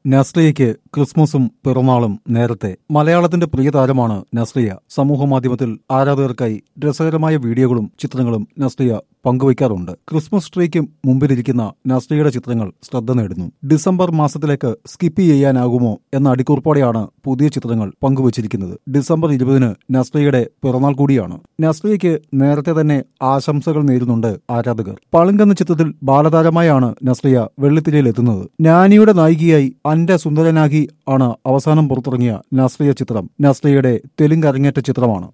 നസ്രിയയ്ക്ക് ക്രിസ്മസും പിറന്നാളും നേരത്തെ. മലയാളത്തിന്റെ പ്രിയ താരമാണ് നസ്രിയ. സമൂഹമാധ്യമത്തിൽ ആരാധകർക്കായി രസകരമായ വീഡിയോകളും ചിത്രങ്ങളും നസ്രിയ പങ്കുവയ്ക്കാറുണ്ട്. ക്രിസ്മസ് ട്രീക്ക് മുമ്പിലിരിക്കുന്ന നസ്രിയയുടെ ചിത്രങ്ങൾ ശ്രദ്ധ നേടുന്നു. ഡിസംബർ മാസത്തിലേക്ക് സ്കിപ്പ് ചെയ്യാനാകുമോ എന്ന അടിക്കുറിപ്പോടെയാണ് പുതിയ ചിത്രങ്ങൾ പങ്കുവച്ചിരിക്കുന്നത്. ഡിസംബർ 20 നസ്രിയയുടെ പിറന്നാൾ കൂടിയാണ്. നസ്രിയയ്ക്ക് നേരത്തെ തന്നെ ആശംസകൾ നേരുന്നുണ്ട് ആരാധകർ. പളുങ്ക് എന്ന ചിത്രത്തിൽ ബാലതാരമായാണ് നസ്രിയ വെള്ളിത്തിരയിലെത്തുന്നത്. നാനിയുടെ നായികയായി അന്റെ സുന്ദരനാഗി ആണ് അവസാനം പുറത്തിറങ്ങിയ നസ്രിയ ചിത്രം. നസ്രിയയുടെ തെലുങ്ക് അരങ്ങേറ്റ ചിത്രമാണ്.